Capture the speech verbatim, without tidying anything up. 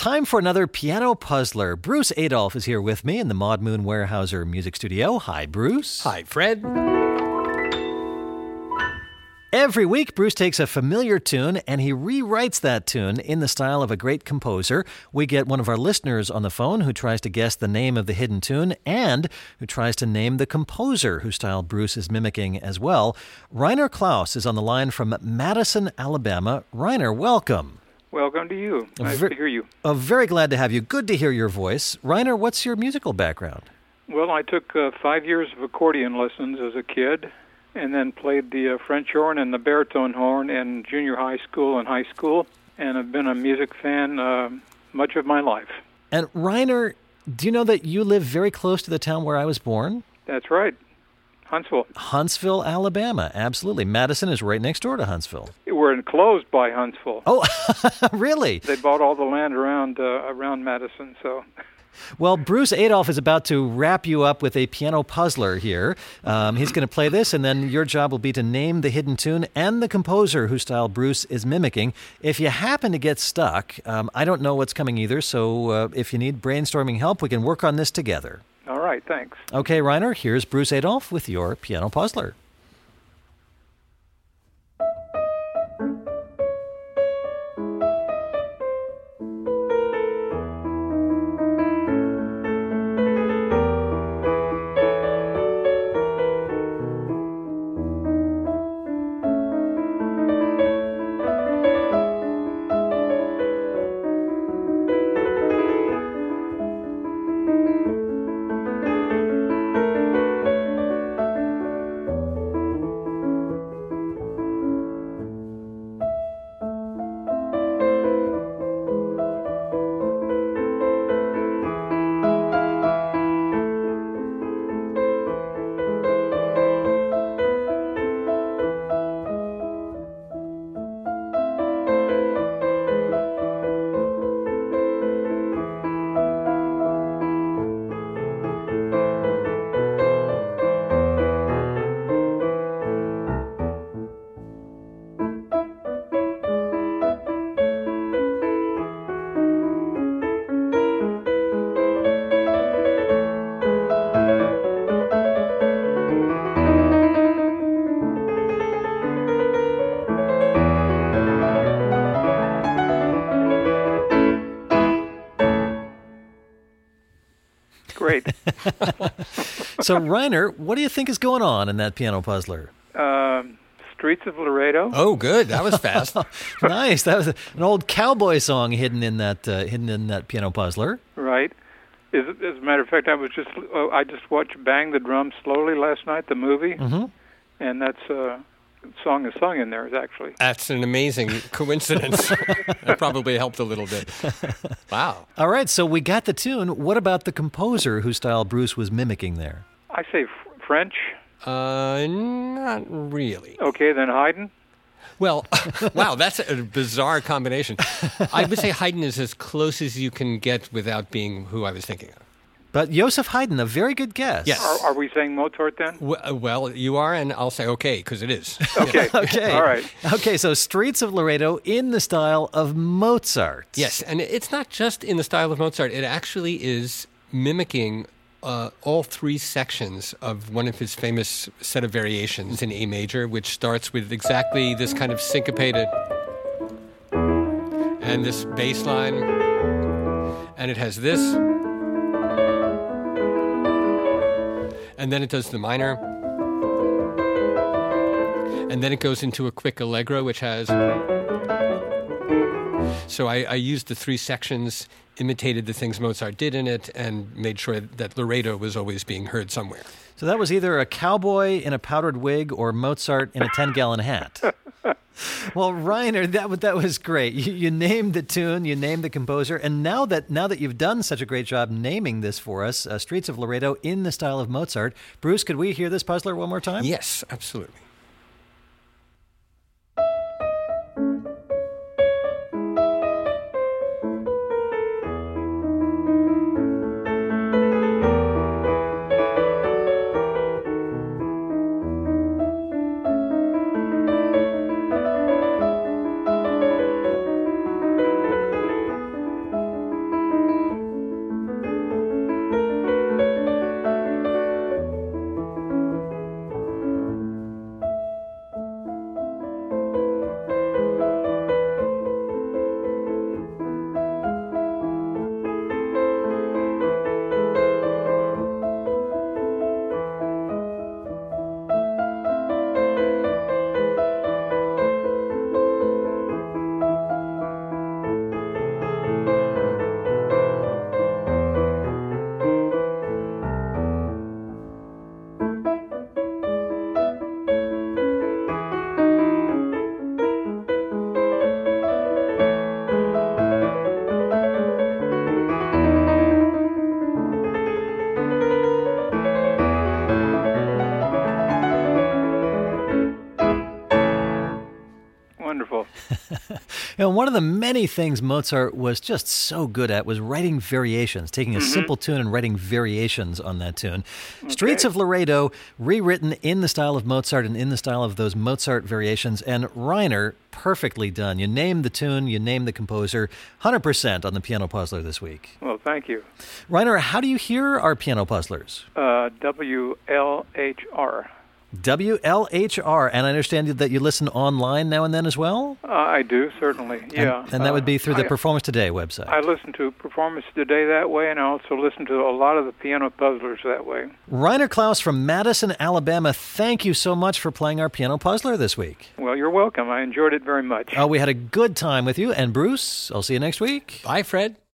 time for another piano puzzler. Bruce Adolphe is here with me in the Maud Moon Weyerhaeuser Music Studio. Hi, Bruce. Hi, Fred. Every week, Bruce takes a familiar tune and he rewrites that tune in the style of a great composer. We get one of our listeners on the phone who tries to guess the name of the hidden tune and who tries to name the composer whose style Bruce is mimicking as well. Rainer Klaus is on the line from Madison, Alabama. Rainer, welcome. Welcome to you. Nice Ver- to hear you. Oh, very glad to have you. Good to hear your voice. Rainer, what's your musical background? Well, I took uh, five years of accordion lessons as a kid, and then played the uh, French horn and the baritone horn in junior high school and high school, and I've been a music fan uh, much of my life. And Rainer, do you know that you live very close to the town where I was born? That's right. Huntsville. Huntsville, Alabama. Absolutely. Madison is right next door to Huntsville. We're enclosed by Huntsville. Oh, really? They bought all the land around uh, around Madison, so... Well, Bruce Adolphe is about to wrap you up with a piano puzzler here. Um, he's going to play this, and then your job will be to name the hidden tune and the composer whose style Bruce is mimicking. If you happen to get stuck, um, I don't know what's coming either, so uh, if you need brainstorming help, we can work on this together. All right, thanks. Okay, Rainer, here's Bruce Adolphe with your piano puzzler. Great. So, Rainer, what do you think is going on in that piano puzzler? Um, Streets of Laredo. Oh, good. That was fast. Nice. That was an old cowboy song hidden in that uh, hidden in that piano puzzler. Right. As, as a matter of fact, I was just uh, I just watched Bang the Drum Slowly last night, the movie, Mm-hmm. and that's uh, song is sung in there actually. That's an amazing coincidence. That probably helped a little bit. Wow. All right, so we got the tune. What about the composer whose style Bruce was mimicking there? I say f- French. Uh, not really. Okay, then Haydn. Well, wow, that's a bizarre combination. I would say Haydn is as close as you can get without being who I was thinking of. But Joseph Haydn, a very good guess. Yes. Are, are we saying Mozart then? W- uh, well, you are, and I'll say okay, because it is. Okay. Okay. All right. Okay, so Streets of Laredo in the style of Mozart. Yes, and it's not just in the style of Mozart. It actually is mimicking uh, all three sections of one of his famous set of variations in A major, which starts with exactly this kind of syncopated and this bass line, and it has this, and then it does the minor, and then it goes into a quick allegro, which has... So I, I used the three sections, imitated the things Mozart did in it, and made sure that Laredo was always being heard somewhere. So that was either a cowboy in a powdered wig or Mozart in a ten-gallon hat. Well, Rainer, that wa- that was great. You, you named the tune, you named the composer, and now that now that you've done such a great job naming this for us, uh, Streets of Laredo in the style of Mozart, Bruce, could we hear this puzzler one more time? Yes, absolutely. And one of the many things Mozart was just so good at was writing variations, taking a mm-hmm. simple tune and writing variations on that tune. Okay. Streets of Laredo, rewritten in the style of Mozart and in the style of those Mozart variations. And Reiner, perfectly done. You named the tune, you named the composer, one hundred percent on the Piano Puzzler this week. Well, thank you. Reiner, how do you hear our Piano Puzzlers? Uh, W L H R. W L H R, and I understand that you listen online now and then as well? Uh, I do, certainly, yeah. And, and that would be through the I, Performance Today website? I listen to Performance Today that way, and I also listen to a lot of the Piano Puzzlers that way. Reiner Klaus from Madison, Alabama, thank you so much for playing our Piano Puzzler this week. Well, you're welcome. I enjoyed it very much. Oh, we had a good time with you. And Bruce, I'll see you next week. Bye, Fred.